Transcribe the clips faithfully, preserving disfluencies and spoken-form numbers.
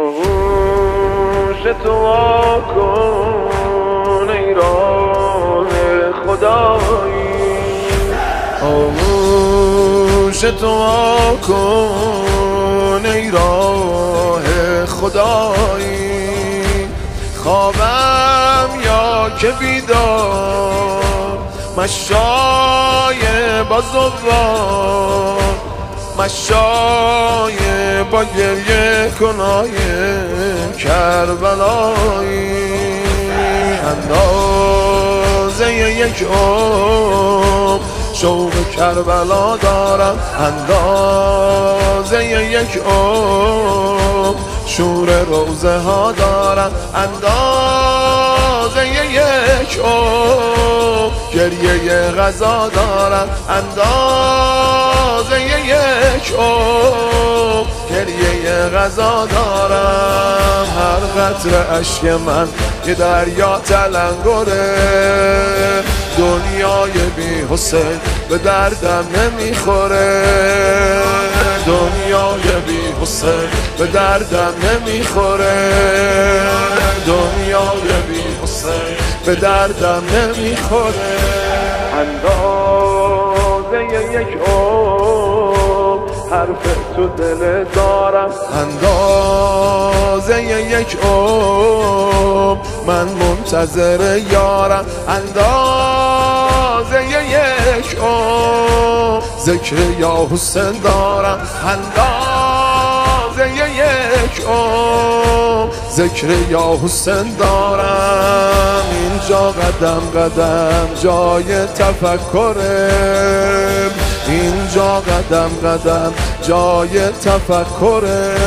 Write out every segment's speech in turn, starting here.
آغوش تو وا کن ای راه خدایی، آغوش تو وا کن ای راه خدایی. خوابم یا که بیدار، مشای با زوار، مشای با گریه کنای کربلایی. اندازه یک عمر شوق کربلا دارم، اندازه یک عمر شور روزه ها دارم، اندازه یک عمر گریه غذا دارم، اندازه یک عمر گریه غذا دارم. هر قطره اشک من یه دریا تلنگره، دنیای بی حسین به دردم نمیخوره، دنیای بی حسین به دردم نمیخوره، دنیای بی حسین به دردم نمیخوره. اندازه یک عمر حرف تو دل دارم، اندازه یک عمر من منتظر یارم، اندازه یک عمر ذکر یا حسین دارم، اندازه یک عمر ذکر یا حسین دارم. اینجا قدم قدم جای تفکره، اینجا قدم قدم جای تفکره،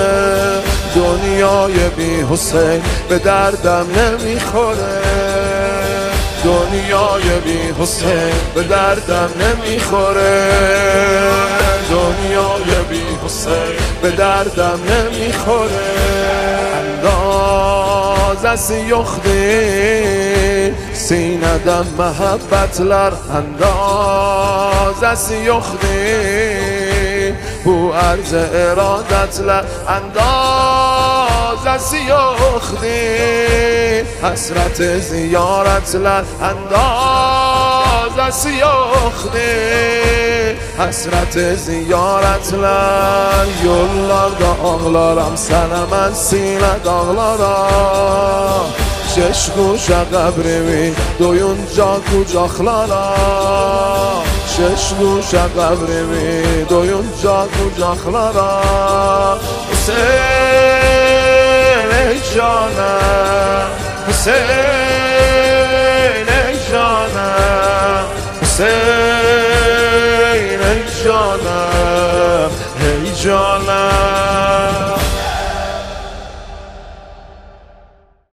دنیای بی حسین به دردم نمیخوره، دنیای بی حسین به دردم نمیخوره، دنیای بی حسین به دردم نمیخوره. انداز از یختی سیندم محبتلر، انداز از یختی بو عرض ارادتلر، انداز از یختی حسرت زیارتلر، انداز از یختی حسرت ziyaretler. Yollarda ağlaram sana mən sinə dağlara, şeş quşa qəbrimi doyunca qucaqlara, şeş quşa qəbrimi doyunca qucaqlara. Hüseyin ey canım, Hüseyin ey canım, Hüseyin ey canım, ey canım.